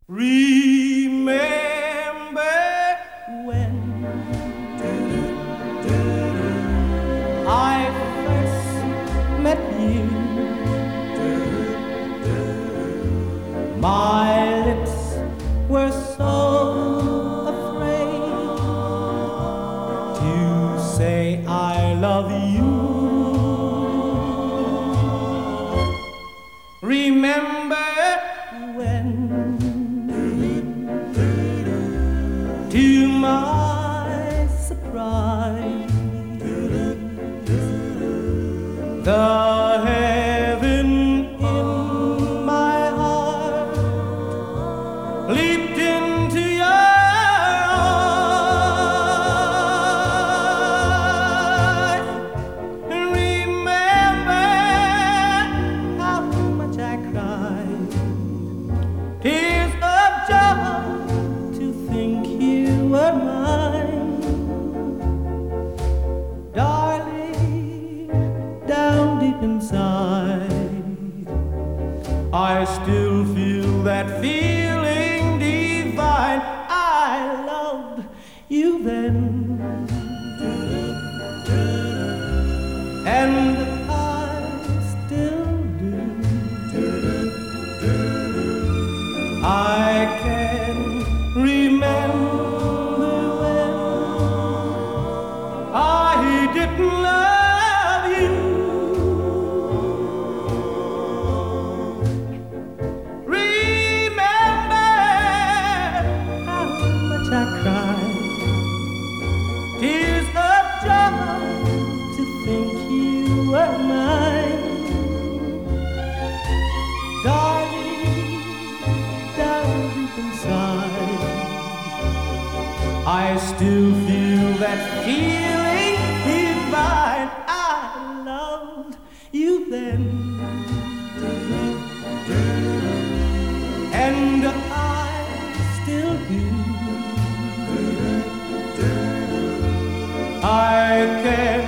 Remember when I first met you, my lips were so afraid to say I love you. Remember when, to my surprise, the heaven in my heart leaped into your eyes. Remember how much I cried, tears of joy to think you were mine. Darling, down deep inside, I still feel that feeling divine. I loved you then, and I still do. I can remember when I didn't love you. Remember how much I cried, tears of joy to think you were mine. Darling, down deep inside, I still feel that feeling divine. I loved you then, and I still do. I can